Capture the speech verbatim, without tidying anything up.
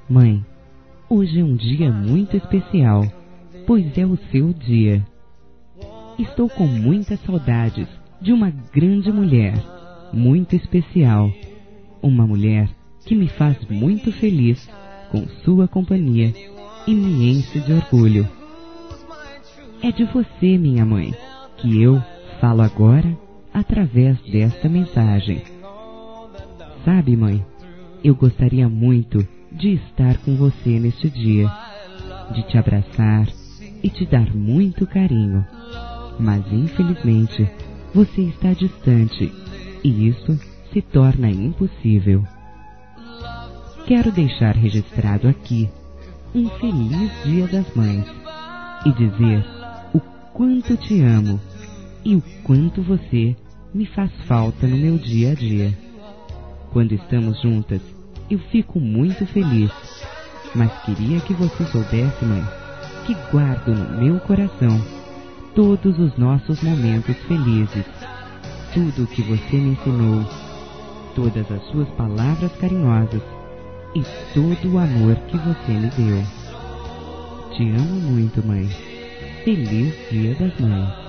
Mãe, hoje é um dia muito especial, pois é o seu dia. Estou com muitas saudades de uma grande mulher, muito especial. Uma mulher que me faz muito feliz com sua companhia e me enche de orgulho. É de você, minha mãe, que eu falo agora através desta mensagem. Sabe, mãe, eu gostaria muito de estar com você neste dia, de te abraçar e te dar muito carinho. Mas, infelizmente, você está distante e isso se torna impossível. Quero deixar registrado aqui um feliz Dia das Mães e dizer o quanto te amo e o quanto você me faz falta no meu dia a dia. Quando estamos juntas, eu fico muito feliz, mas queria que você soubesse, mãe, que guardo no meu coração todos os nossos momentos felizes, tudo o que você me ensinou, todas as suas palavras carinhosas e todo o amor que você me deu. Te amo muito, mãe. Feliz Dia das Mães.